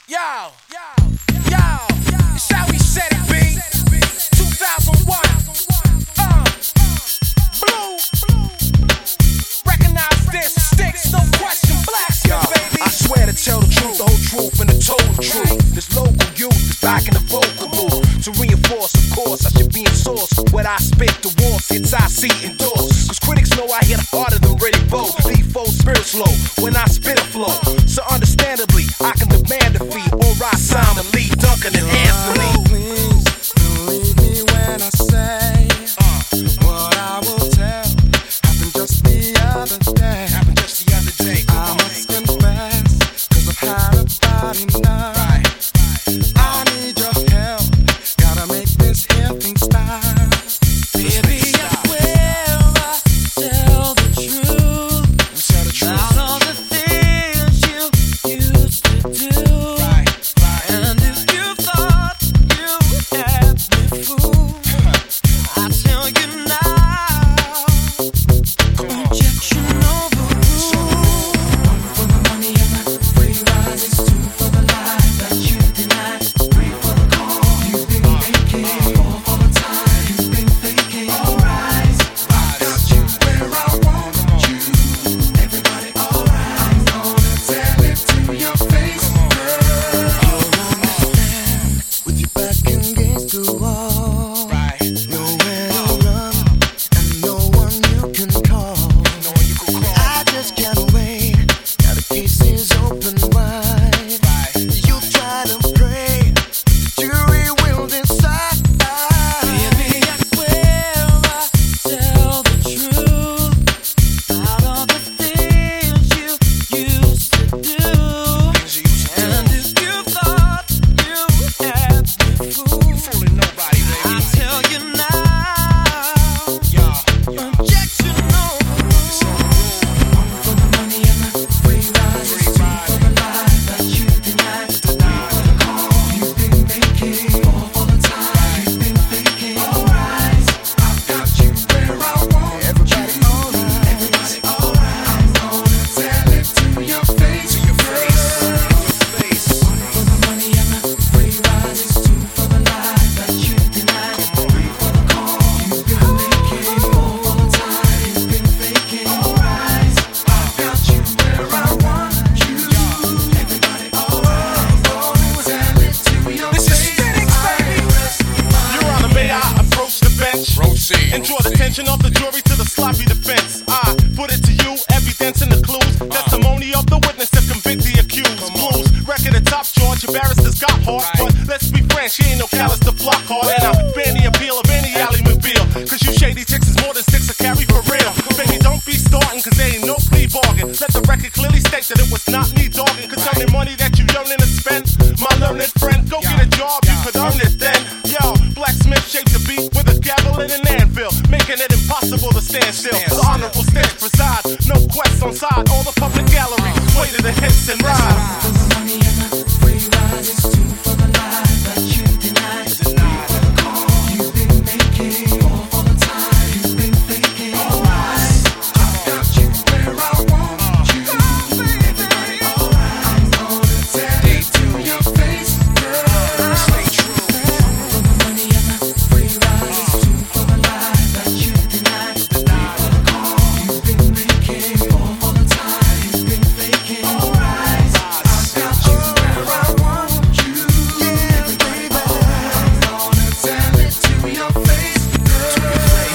Yo, it's how we said it, B. 2001. Blue. Recognize this. Sticks, no question. Blacksmith, baby. I swear to tell the truth, the whole truth, and the total truth. This local youth is back in the vocal booth. To reinforce, of course, I should be in source. When I spit the walls, hits I see endorse. Cause critics know I hit harder than ready bow. Leave full spirits low when I spit a flow. So understandably, I can demand a fee or I sign the lead Duncan and Anthony. Please believe me when I say what I will tell happened just the other day. I must confess, cause I've had about enough. I need your help, gotta make this here thing stop. Baby, I will tell the truth about all the things you used to do. And if you thought you had me fooled, I tell you now, rejection overruled. One for the money and the free rides, it's two for the life that you denied. Three for the call you've been making, four for the time you've been thinking. Alright, I got you where I want you. Everybody, alright, I'm gonna tell it to your face, girl. You'll understand with your back against the wall. Nowhere to run and no one you can call. I just can't wait. Now the case is open wide. You try to pray, the jury will decide. Baby, I will tell the truth about all the things you used to do. And if you thought you had me fooled, I tell you now, rejection overruled. One for the money and the free rides, it's two for the life that you denied. Three for the call you've been making, four for the time you've been thinking. Alright, I've got you where I want you. Everybody, alright, I'm gonna tell it to your face, girl. One for the money and the free rides, it's two for the life that you denied. Three for the call you've been making, four for the time you've been faking. Alright, I've got you where I want you. Everybody, alright, I'm gonna tell it to your This is face. Phoenix, baby. Your Honor, may I approach the bench and draw the attention of the jury to the sloppy defense? I put it to you, evidence and the clues, testimony of the witness to convict the accused. Blues, record of top charge, your barristers got hard, but let's be frank, she ain't no callous to flock hard, and I ban the appeal of any alley mobile, cause you shady chicks is more than six to carry for real. Baby, don't be starting, cause there ain't no plea bargain. Let the record clearly state that it was not me dogging, concerning money that you yearning to spend. My learned friend, go get a job, you could earn it then. Yo, Blacksmith shaped the beat with a gavel and an anvil, making it impossible to stand still. The honorable stance preside, no quest on side, all the public galleries, way to the hits and ride. For the money and the free rides, it's two for the life that you denied. Three for the call you've been making, four for the time you've been thinking. Alright, I've got you where I want you. Everybody, alright, I'm gonna tell it to your face, girl. Stay true. One for the money and the free rides, it's two for the life that you denied. Three for the call you've been making, four for the time you've been faking. Alright, I've got you where I want you. Yeah, baby, I'm gonna tell it to your face, girl.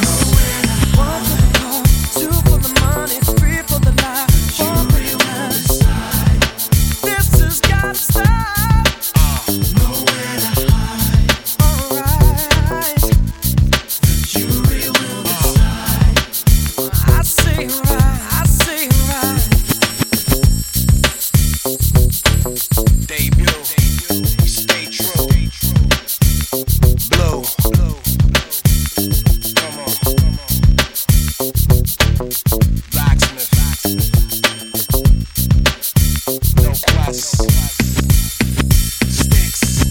One for the call, two for the money, three for the life, four for the time. This has gotta stop. Nowhere to hide. Alright, the jury will decide. I say right, I say right. Debut, stay true. Blue, come on. Blacksmith, no quest. Sticks,